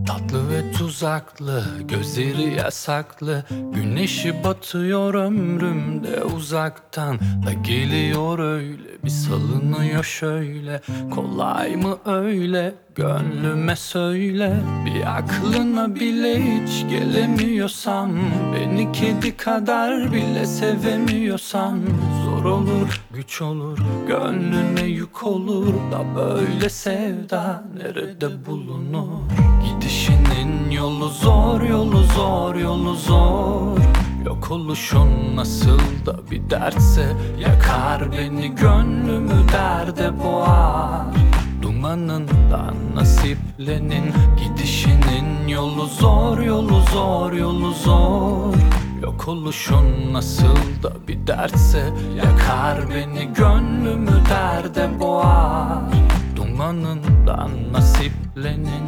Tatlı ve tuzaklı, gözleri yasaklı. Güneşi batıyor ömrümde uzaktan da geliyor öyle, bir salınıyor şöyle. Kolay mı öyle, gönlüme söyle. Bir aklına bile hiç gelemiyorsan, beni kedi kadar bile sevemiyorsan, zor olur, güç olur, gönlüne yük olur da böyle sevda nerede bulunur? Gidişinin yolu zor, yolu zor, yolu zor. Yok oluşun nasıl da bir dertse, yakar beni, gönlümü derde boğar. Dumanından nasiplenin, gidişinin yolu zor, yolu zor, yolu zor. Yok oluşun nasıl da bir dertse, yakar beni, gönlümü derde boğar. Dumanından nasiplenin.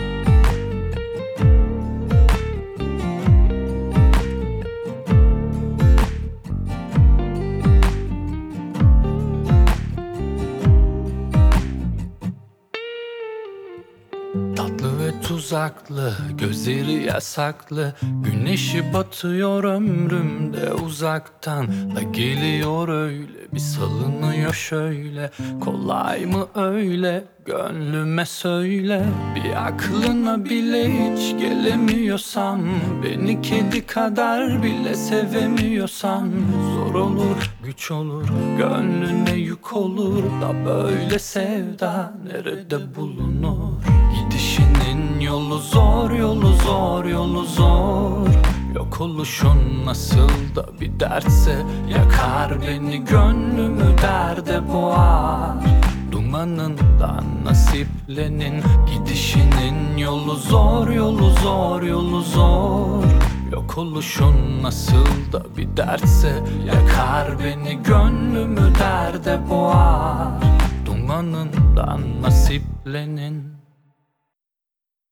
Tatlı ve tuzaklı, gözleri yasaklı. Güneşi batıyor ömrümde uzaktan da geliyor öyle, bir salınıyor şöyle. Kolay mı öyle, gönlüme söyle. Bir aklına bile hiç gelemiyorsan, beni kedi kadar bile sevemiyorsan, zor olur, güç olur, gönlüne yük olur da böyle sevda nerede bulunur? Gidişinin yolu zor, yolu zor, yolu zor. Yok oluşun nasıl da bir dertse, yakar beni, gönlümü derde boğar. Dumanından nasiplenin, gidişinin yolu zor, yolu zor, yolu zor. Yok oluşun nasıl da bir dertse, yakar beni, gönlümü derde boğar. Dumanından nasiplenin.